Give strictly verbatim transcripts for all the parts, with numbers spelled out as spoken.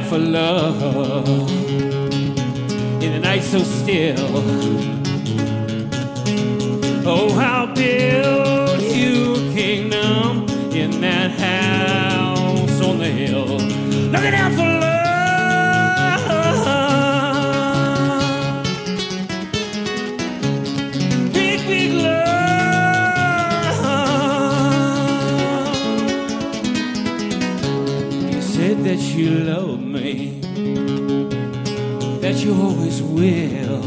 for love in a night so still. Oh, I'll build you a kingdom in that house on the hill. Looking out for love. That you love me, that you always will.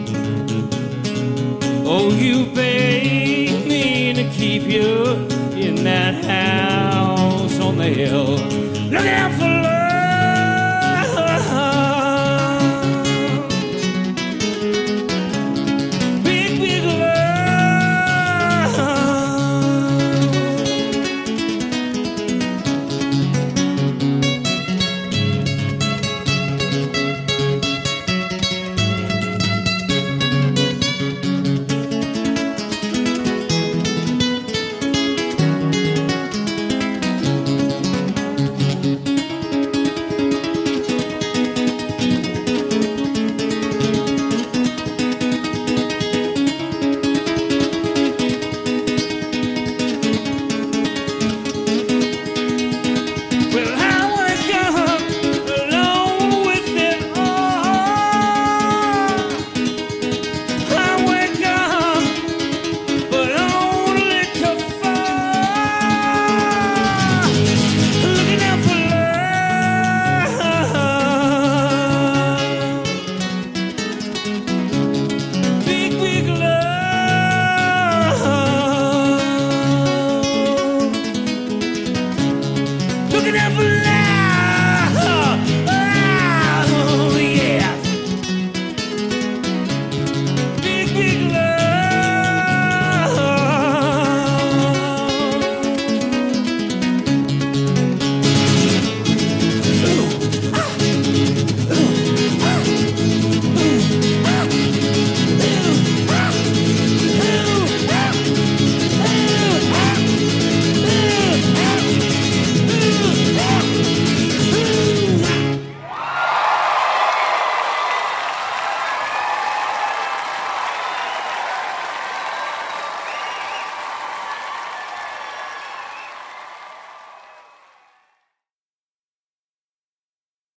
Oh, you beg me to keep you in that house on the hill. Look out for